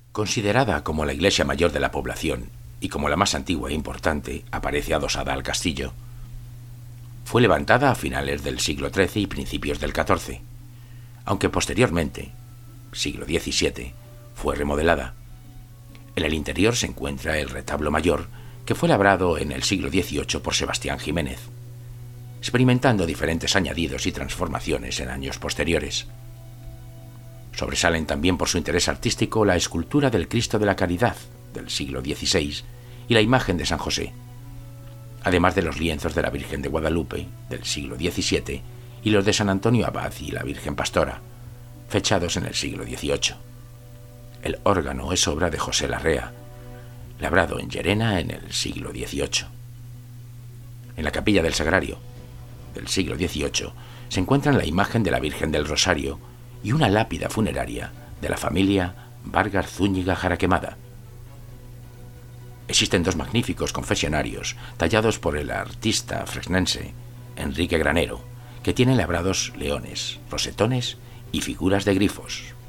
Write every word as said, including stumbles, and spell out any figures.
Considerada como la iglesia mayor de la población y como la más antigua e importante, aparece adosada al castillo. Fue levantada a finales del siglo trece y principios del catorce, aunque posteriormente, siglo diecisiete, fue remodelada. En el interior se encuentra el retablo mayor, que fue labrado en el siglo dieciocho por Sebastián Jiménez, experimentando diferentes añadidos y transformaciones en años posteriores. Sobresalen también por su interés artístico la escultura del Cristo de la Caridad, del siglo dieciséis, y la imagen de San José, además de los lienzos de la Virgen de Guadalupe, del siglo diecisiete, y los de San Antonio Abad y la Virgen Pastora, fechados en el siglo dieciocho. El órgano es obra de José Larrea, labrado en Llerena en el siglo dieciocho. En la capilla del Sagrario, del siglo dieciocho, se encuentran la imagen de la Virgen del Rosario y una lápida funeraria de la familia Vargas Zúñiga Jaraquemada. Existen dos magníficos confesionarios tallados por el artista fresnense Enrique Granero, que tienen labrados leones, rosetones y figuras de grifos.